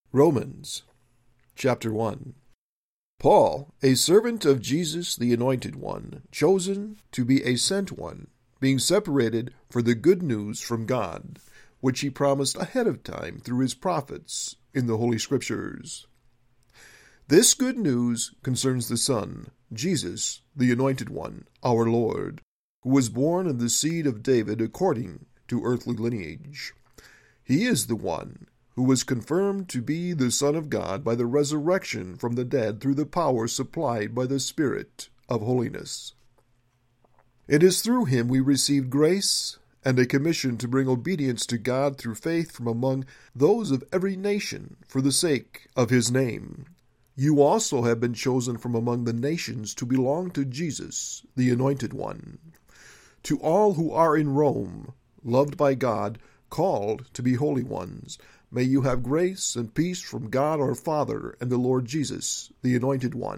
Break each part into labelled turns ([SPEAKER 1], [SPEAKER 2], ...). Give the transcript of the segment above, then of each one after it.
[SPEAKER 1] Romans chapter 1. Paul, a servant of Jesus the Anointed One, chosen to be a sent one, being separated for the good news from God, which he promised ahead of time through his prophets in the Holy Scriptures. This good news concerns the Son, Jesus, the Anointed One, our Lord, who was born of the seed of David according to earthly lineage. He is the one who was confirmed to be the Son of God by the resurrection from the dead through the power supplied by the Spirit of holiness. It is through him we received grace and a commission to bring obedience to God through faith from among those of every nation for the sake of his name. You also have been chosen from among the nations to belong to Jesus, the Anointed One. To all who are in Rome, loved by God, called to be holy ones, may you have grace and peace from God our Father and the Lord Jesus, the Anointed One.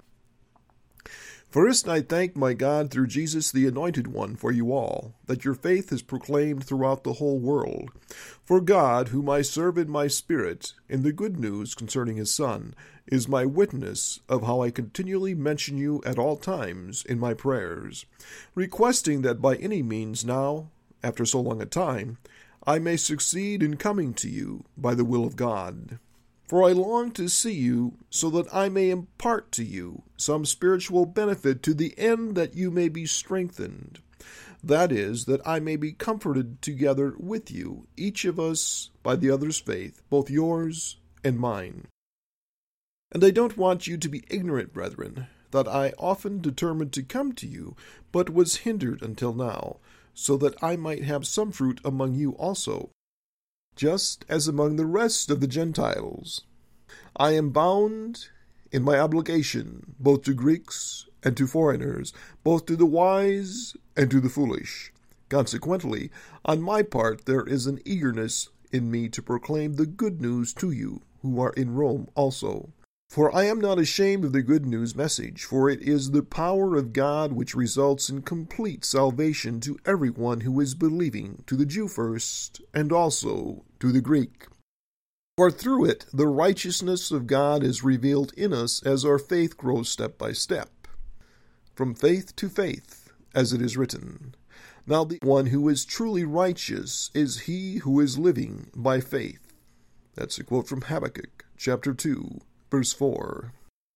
[SPEAKER 1] First, I thank my God through Jesus, the Anointed One, for you all, that your faith is proclaimed throughout the whole world. For God, whom I serve in my spirit, in the good news concerning his Son, is my witness of how I continually mention you at all times in my prayers, requesting that by any means now, after so long a time, I may succeed in coming to you by the will of God. For I long to see you, so that I may impart to you some spiritual benefit to the end that you may be strengthened. That is, that I may be comforted together with you, each of us by the other's faith, both yours and mine. And I don't want you to be ignorant, brethren, that I often determined to come to you, but was hindered until now, so that I might have some fruit among you also, just as among the rest of the Gentiles. I am bound in my obligation both to Greeks and to foreigners, both to the wise and to the foolish. Consequently, on my part there is an eagerness in me to proclaim the good news to you who are in Rome also. For I am not ashamed of the good news message, for it is the power of God which results in complete salvation to everyone who is believing, to the Jew first, and also to the Greek. For through it the righteousness of God is revealed in us as our faith grows step by step, from faith to faith, as it is written. Now the one who is truly righteous is he who is living by faith. That's a quote from Habakkuk, chapter 2. Verse 4.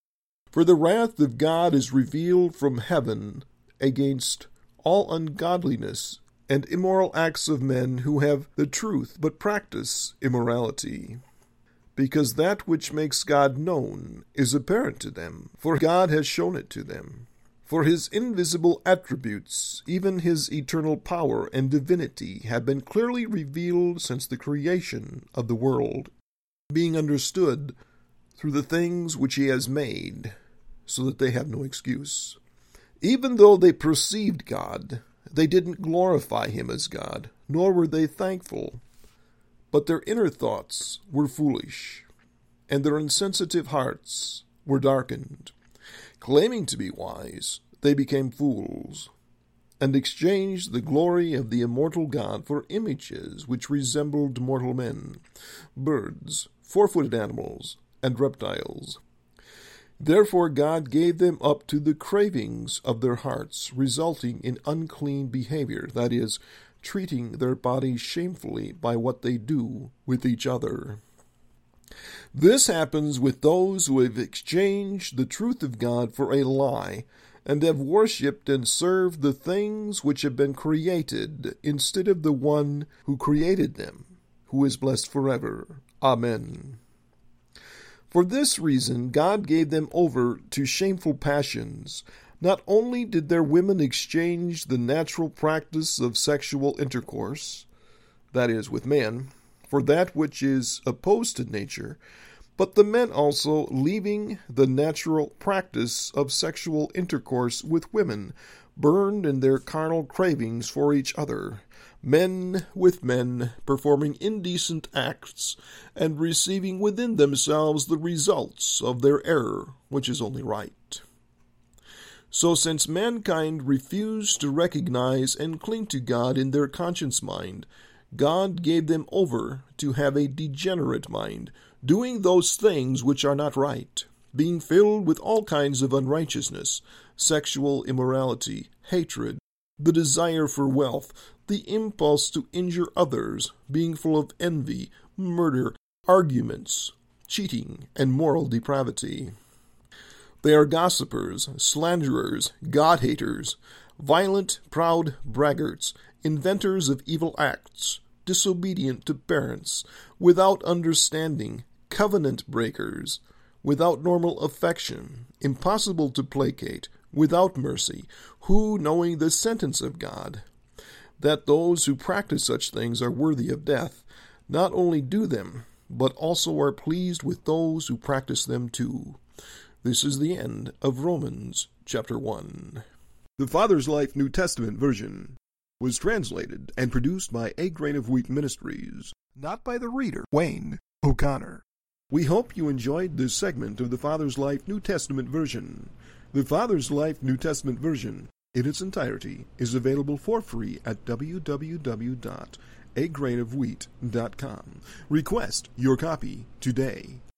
[SPEAKER 1] For the wrath of God is revealed from heaven against all ungodliness and immoral acts of men who have the truth but practice immorality. Because that which makes God known is apparent to them, for God has shown it to them. For his invisible attributes, even his eternal power and divinity, have been clearly revealed since the creation of the world, being understood through the things which he has made, so that they have no excuse. Even though they perceived God, they didn't glorify him as God, nor were they thankful. But their inner thoughts were foolish, and their insensitive hearts were darkened. Claiming to be wise, they became fools, and exchanged the glory of the immortal God for images which resembled mortal men, birds, four-footed animals, and reptiles. Therefore God gave them up to the cravings of their hearts, resulting in unclean behavior, that is, treating their bodies shamefully by what they do with each other. This happens with those who have exchanged the truth of God for a lie, and have worshipped and served the things which have been created instead of the one who created them, who is blessed forever. Amen. For this reason, God gave them over to shameful passions. Not only did their women exchange the natural practice of sexual intercourse, that is, with men, for that which is opposed to nature, but the men also, leaving the natural practice of sexual intercourse with women, burned in their carnal cravings for each other, men with men, performing indecent acts, and receiving within themselves the results of their error, which is only right. So since mankind refused to recognize and cling to God in their conscience mind, God gave them over to have a degenerate mind, doing those things which are not right, being filled with all kinds of unrighteousness, sexual immorality, hatred, the desire for wealth, the impulse to injure others, being full of envy, murder, arguments, cheating, and moral depravity. They are gossipers, slanderers, God-haters, violent, proud braggarts, inventors of evil acts, disobedient to parents, without understanding, covenant breakers, without normal affection, impossible to placate, without mercy, who, knowing the sentence of God, that those who practice such things are worthy of death, not only do them, but also are pleased with those who practice them too. This is the end of Romans chapter 1. The Father's Life New Testament version was translated and produced by A Grain of Wheat Ministries, not by the reader, Wayne O'Connor. We hope you enjoyed this segment of the Father's Life New Testament version. The Father's Life New Testament version, in its entirety, is available for free at www.agrainofwheat.com. Request your copy today.